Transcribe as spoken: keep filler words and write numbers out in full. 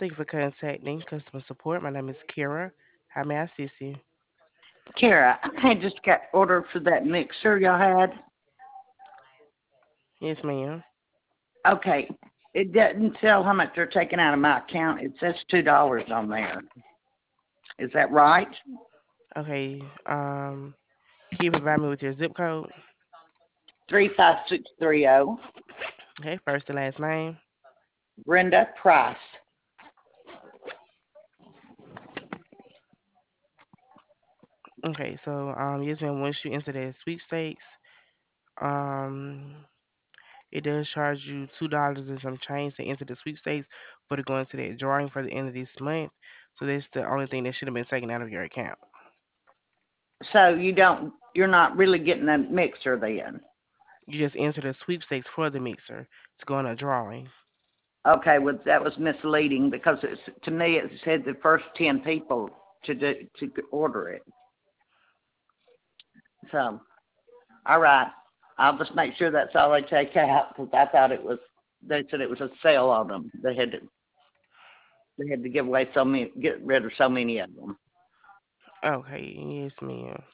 Thank you for contacting customer support. My name is Kira. How may I assist you? Kara, I just got ordered for that mixer y'all had. Yes, ma'am. Okay, it doesn't tell how much they're taking out of my account. It says two dollars on there. Is that right? Okay. Um, can you provide me with your zip code? Three five six three zero. Okay, first and last name. Brenda Price. Okay, so um, yes, ma'am. Once you enter that sweepstakes, um, it does charge you two dollars and some change to enter the sweepstakes for to go into that drawing for the end of this month. So that's the only thing that should have been taken out of your account. So you don't, you're not really getting a mixer then. You just enter the sweepstakes for the mixer to go in a drawing. Okay, well that was misleading because it's, to me it said the first ten people to do, to order it. So, all right, I'll just make sure that's all they take out because I thought it was. They said it was a sale on them. They had to they had to give away so many, get rid of so many of them. Okay, yes, ma'am.